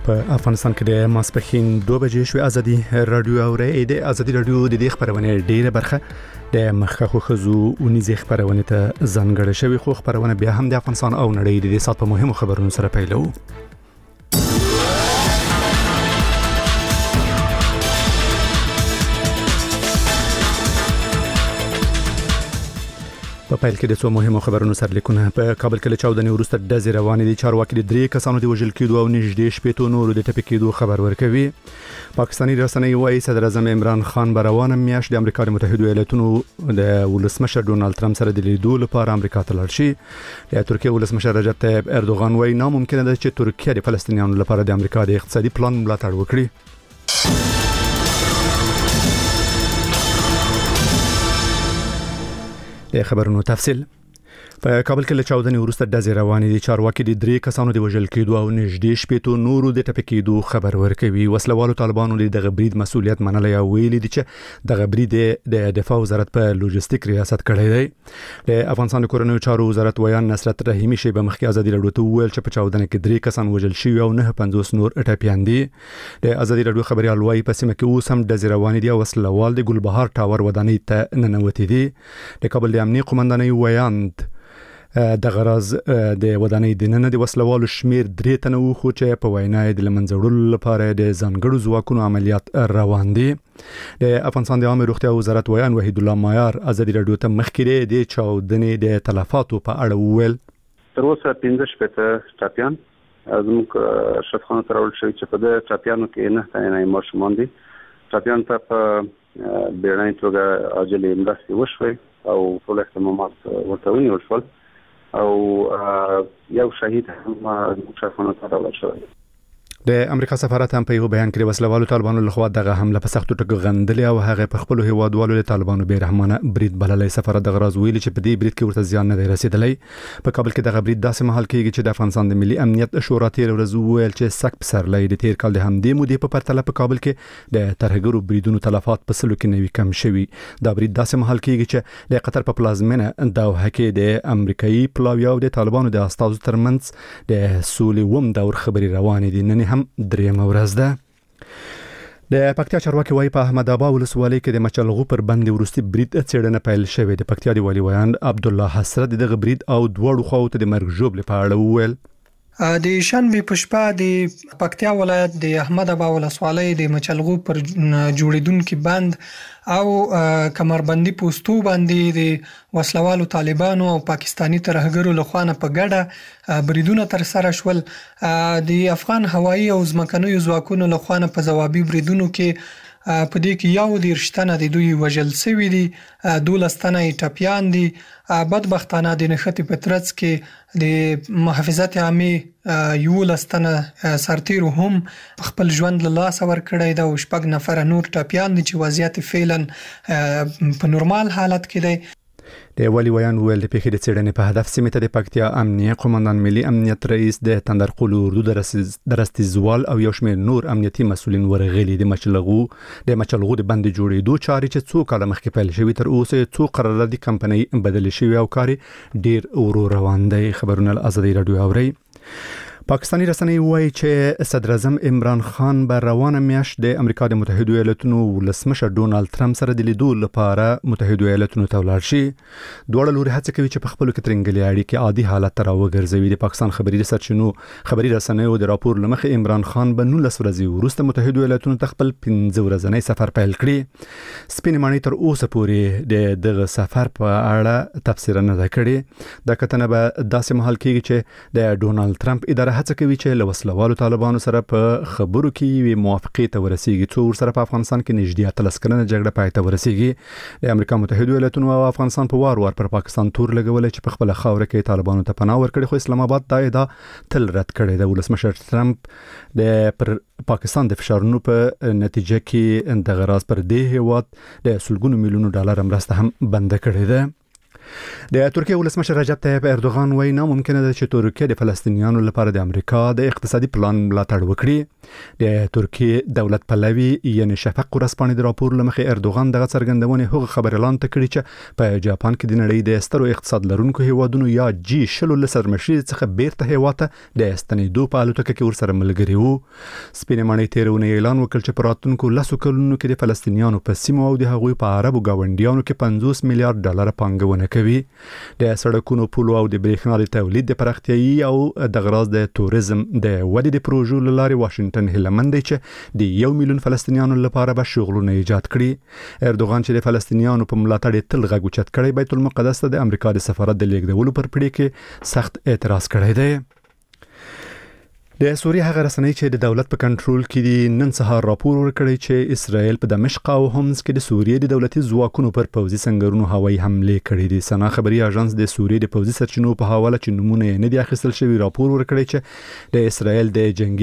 په افغانستان کې د ماسپښین 2 بجې شوې ازادي رادیو اوري د ازادي رادیو د دې خبرونه ډیره برخه د مخکخو خزو ونیزې خبرونه ته ځانګړې شوی خو خبرونه بیا هم د افغانستان او نړۍ د سات په مهمو خبرونو سره پیلو. په پیل کې د څو مهمو خبرونو سرلیکونه. په کابل کې له 14 وروسته د روانې دي چارواکي د 3 کسانو د وژل کېدو او نږدې شپېتو نورو د ټپي کېدو خبر ورکوي. پاکستاني رسنۍ وايي صدر اعظم عمران خان به روانه میاشت د امریکا د متحده ایالاتونو د ولسمشر ډونالد ترامپ سره د لیدو لپاره امریکا ته لاړ شي. د ترکیه ولسمشر رجب طیب اردوغان وايي ناممکن ده چې ترکیه د فلسطینیانو لپاره د امریکا د اقتصادي پلان ملاتړ وکړي. د خبرونو تفصیل. په کابل کې له 14 وروسته د روانې دي چارواکي د 3 کسانو د وژل کېدو او نږدې شپېتو نورو د ټپي کېدو خبر ورکوي. وسلوالو طالبانو د غبرید مسؤلیت منلای او ویلي دي چې د غبرید د دفاع وزارت په لوجستیک ریاست کړی دی. د افغانستان کورنیو چارو وزارت ویان نصرت رحیمی شی به مخکې ازادي رادیو ته ویل چې په 14 کې 3 کسان وژل شوي او 950 نور ټپيان دي. د ازادي رادیو خبريال وايي په سیمه کې اوس هم د روانې دي وسلوال د ګلبهار ټاور ودانۍ ته ننوتي دي. د کابل د امنیت قومندانۍ ویاند د غرض د ودانۍ د نن د وسلوالو شمیر 3 تنه وو خو چې په وینا د لمنځوړلو لپاره د ځانګړو ځواکونو عملیات روان دي. د افغانستان د عامه روغتیا وزارت ویان وحید الله مایار ازادي رادیو ته مخکې د چاودنې د تلفاتو په اړه وویل. تر اوسه 15 ټپيان زموږ شفاخانه ترول شوی چې په دې ټپيانو کې نه تنه ماشومان دي. ټپيان ته په بیړنۍ توګه عاجل مرستې وشوي او ټول اهتمامات ورته ونیول شول او یو شهید هم شفاخانه ترول شوی. د امریکا سفارت هم په یو بیان کې وسلوالو طالبانو لخوا دغه حمله په سختو ټکو غندلې او هغه په خپل هیوادوالو له طالبانو بیرحمانه برید بللې. سفارت د غراز ویلي چې په دې برید کې ورته زیان نه دی رسیدلی. په کابل کې دغه برید داسې مهال کېږي چې د افغانستان د ملي امنیت شورا تیر ورځ ویل چې سک پسرلې د تیر کال د همدې مودې په پرتله په کابل کې د ترهګرو بریدونو تلفات په سلو کې نوي کم شوي. دا برید داسې مهال کېږي چې د قطر په پلازمینه دوحه کې د امریکایي پلاویو د طالبانو د استازو ترمنځ د سولې دور خبري روانې دي. نن هم درېمه ورځ ده. د پکتیا چارواکي وايي په احمد آباد ولسوالۍ کې د مچلغو پر بندي ورستي برید څېړنه پیل شوې. د پکتیا دی والی ویان عبد الله حسرت د برید او دوړو خواو ته د مرګ ژوبل په اړه وویل. د شنبه په شپه د پکتیا ولایت د احمد آباد ولسوالۍ د مچلغو پر جوړیدونکو بند او کمربندي پوسټو باندې د وسلوالو طالبانو او پاکستانی ترهګرو لخوا په ګډه بریدونه تر سره شول. د افغان هوایي او ځمکنیو ځواکونو لخوا په ځوابي بریدونو کې په دې کې یو د رښتنه د دوی وژل شوی دي، 12 تنه ټپيان دي. بدبختانه د نښتې په ترڅ کې د محافظت عامه 11 تنه سرتیرو هم خپل ژوند له لاسه ورکړی دی او 6 نفر نور ټپيان دي چې وضعیت فعلا په نورمال حالت کې دی. د ولی ویان ویل د پیښې د څېړنې په هدف سیمه ته د پکتیا امنیه قومندان ملي امنیت رئیس د تندرقلو اردو درستیزوال او یو شمېر نور امنیتي مسولین ورغلي. د مچلغو د بند جوړېدو چارې چې څو کاله مخکې پیل شوې تر اوسه څو قراردادي کمپنۍ بدلې شوې او کار ډیر ورو روان دی. خبرونه ازادي رادیو اوري. پاکستانی رسنۍ وایي چې صدر اعظم عمران خان به روانه میاشت د امریکا د متحده ایالاتونو ولسمشر ډونالد ترامپ سره د لیدو لپاره متحده ایالاتونو ته ولاړ شي. دوه لوري هڅه کوي چې په خپل کې ترنګلي اړیکې عادي حالت ته راوګرځوي. د پاکستان خبري رسنیو د راپور لمخې عمران خان به 19 ورځې وروسته متحده ایالاتونو ته خپل 15 ورځنی سفر پیل کړي. سپینې ماڼۍ تر اوسه پورې دغه سفر په اړه تفسیر نه کړي. د کتنه به داسې مهال کېږي چې د ډونالد ترامپ اداره هڅه کوي چې له وسلوالو طالبانو سره په خبرو کې وي موافقه ته ورسیږي څو ورسره په افغانستان کې نږدې 13 کلنه جګړه پای ته ورسیږي. د امریکا متحده ایالاتونو او افغانستان په وار پر پاکستان تور لګول چې په خپل خاور کې طالبانو ته پناه ورکړي خو اسلام آباد دا ادعا تل رد کړې ده. ولسمشر ترامپ د پر پاکستان د فشارونو په نتیجه کې د غراز پر دې هیواد د سلګونو میلیونو ډالر مرسته هم بند کړې ده. د ترکیه ولسمشر رجب طیب اردوغان وايي ناممکن ده چې ترکیه د فلسطینیانو لپاره د امریکا د اقتصادي پلان ملاتړ وکړي. د ترکیه دولت پلوي یعنی شفق ورځپاڼې د راپور لمخې اردوغان دغه څرګندونې هغه خبر اعلان کړی چې په جاپان کې د نړۍ د سترو اقتصاد لرونکو هیوادونو یا G20 له سرمشري څخه بیرته هیواته د ستنېدو په الوتکه کې ورسره ملګري وو. سپینې ماڼۍ تیرونه اعلان وکړ چې په راتلونکو 10 کلونو کې د فلسطینیانو په سیمو او د هغوی په عربو ګاونډیانو کې 50 میلیارډ ډالر پانګونه کوي. د سړکونو، پولو او د برېښنا د تولید د پراختیايي او د غراض د توریزم د ودې د پروژو له لارې واشنگټن هیلهمند دی چې د 1 میلیون فلسطینیانو لپاره به شغلونه ایجاد کړي. اردوغان چې د فلسطینیانو په ملاتړ تل غږ اوچت کړی، بیت المقدس ته د امریکا د سفارت د لیږدولو پر پرېکړې کې سخت اعتراض کړی دی. د سوریه هغه رسنۍ چې د دولت په کنټرول کې دي نن سهار راپور ورکړی چې اسرائیل په دمشق او حمص کې د سوریې د دولتي ځواکونو پر پوځي سنگرونو هوایي حمله کړې دي. سنا خبري اژانس د سوریې د پوځي سرچینو په حواله چې نمونه یې نه دي اخیستل شوی راپور ورکړی چې د اسرائیل د جنگي